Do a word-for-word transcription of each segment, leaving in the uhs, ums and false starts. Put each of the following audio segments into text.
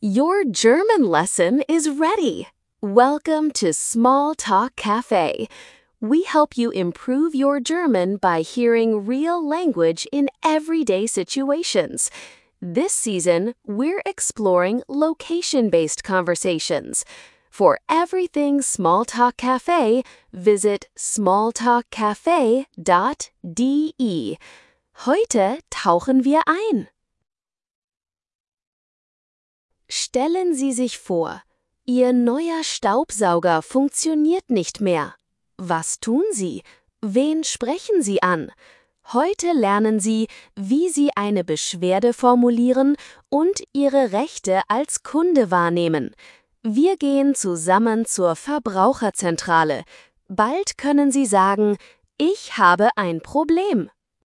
Your German lesson is ready. Welcome to Small Talk Cafe. We help you improve your German by hearing real language in everyday situations. This season, we're exploring location-based conversations. For everything Small Talk Cafe, visit small talk cafe dot d e. Heute tauchen wir ein. Stellen Sie sich vor, Ihr neuer Staubsauger funktioniert nicht mehr. Was tun Sie? Wen sprechen Sie an? Heute lernen Sie, wie Sie eine Beschwerde formulieren und Ihre Rechte als Kunde wahrnehmen. Wir gehen zusammen zur Verbraucherzentrale. Bald können Sie sagen, ich habe ein Problem.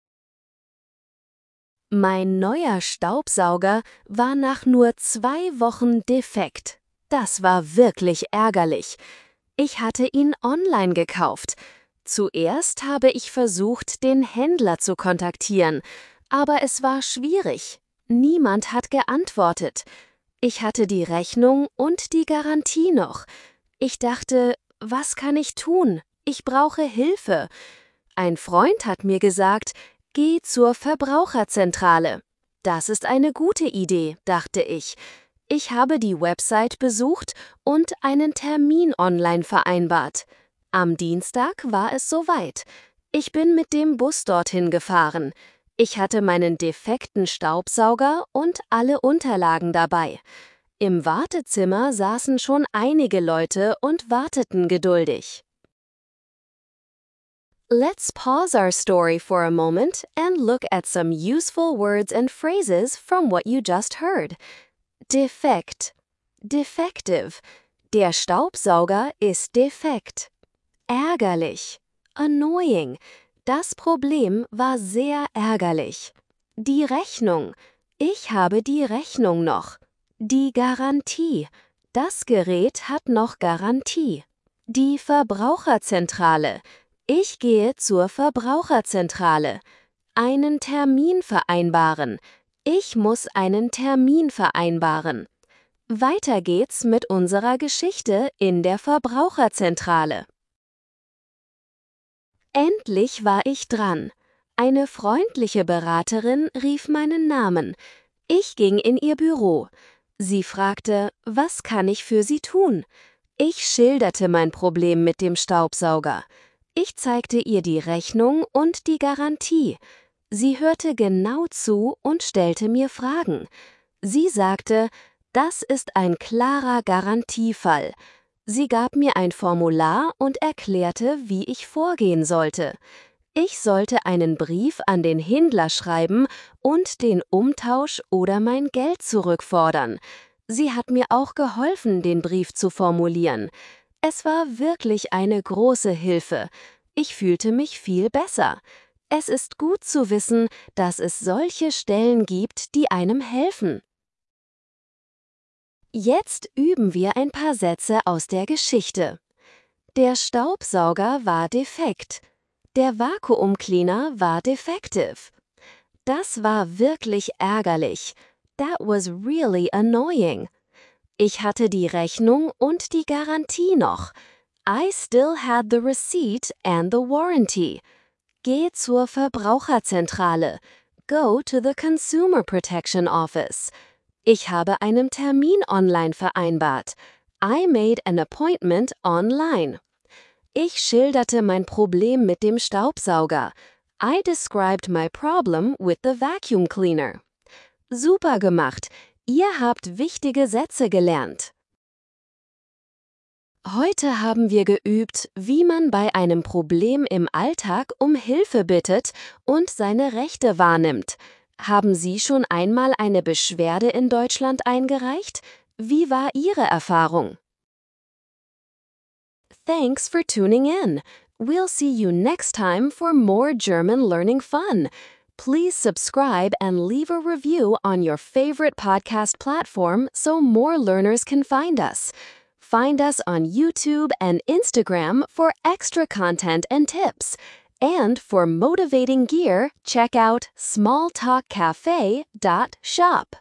Mein neuer Staubsauger war nach nur zwei Wochen defekt. Das war wirklich ärgerlich. Ich hatte ihn online gekauft. Zuerst habe ich versucht, den Händler zu kontaktieren, aber es war schwierig. Niemand hat geantwortet. Ich hatte die Rechnung und die Garantie noch. Ich dachte, was kann ich tun? Ich brauche Hilfe. Ein Freund hat mir gesagt, geh zur Verbraucherzentrale. Das ist eine gute Idee, dachte ich. Ich habe die Website besucht und einen Termin online vereinbart. Am Dienstag war es soweit. Ich bin mit dem Bus dorthin gefahren. Ich hatte meinen defekten Staubsauger und alle Unterlagen dabei. Im Wartezimmer saßen schon einige Leute und warteten geduldig. Let's pause our story for a moment and look at some useful words and phrases from what you just heard. Defekt, defective. Der Staubsauger ist defekt. Ärgerlich, annoying. Das Problem war sehr ärgerlich. Die Rechnung. Ich habe die Rechnung noch. Die Garantie. Das Gerät hat noch Garantie. Die Verbraucherzentrale. Ich gehe zur Verbraucherzentrale. Einen Termin vereinbaren. Ich muss einen Termin vereinbaren. Weiter geht's mit unserer Geschichte in der Verbraucherzentrale. Endlich war ich dran. Eine freundliche Beraterin rief meinen Namen. Ich ging in ihr Büro. Sie fragte, was kann ich für Sie tun? Ich schilderte mein Problem mit dem Staubsauger. Ich zeigte ihr die Rechnung und die Garantie. Sie hörte genau zu und stellte mir Fragen. Sie sagte, das ist ein klarer Garantiefall. Sie gab mir ein Formular und erklärte, wie ich vorgehen sollte. Ich sollte einen Brief an den Händler schreiben und den Umtausch oder mein Geld zurückfordern. Sie hat mir auch geholfen, den Brief zu formulieren. Es war wirklich eine große Hilfe. Ich fühlte mich viel besser. Es ist gut zu wissen, dass es solche Stellen gibt, die einem helfen. Jetzt üben wir ein paar Sätze aus der Geschichte. Der Staubsauger war defekt. Der Vakuumcleaner war defective. Das war wirklich ärgerlich. That was really annoying. Ich hatte die Rechnung und die Garantie noch. I still had the receipt and the warranty. Geh zur Verbraucherzentrale. Go to the Consumer Protection Office. Ich habe einen Termin online vereinbart. I made an appointment online. Ich schilderte mein Problem mit dem Staubsauger. I described my problem with the vacuum cleaner. Super gemacht! Ihr habt wichtige Sätze gelernt. Heute haben wir geübt, wie man bei einem Problem im Alltag um Hilfe bittet und seine Rechte wahrnimmt. Haben Sie schon einmal eine Beschwerde in Deutschland eingereicht? Wie war Ihre Erfahrung? Thanks for tuning in. We'll see you next time for more German learning fun. Please subscribe and leave a review on your favorite podcast platform so more learners can find us. Find us on YouTube and Instagram for extra content and tips. And for motivating gear, check out small talk cafe dot shop.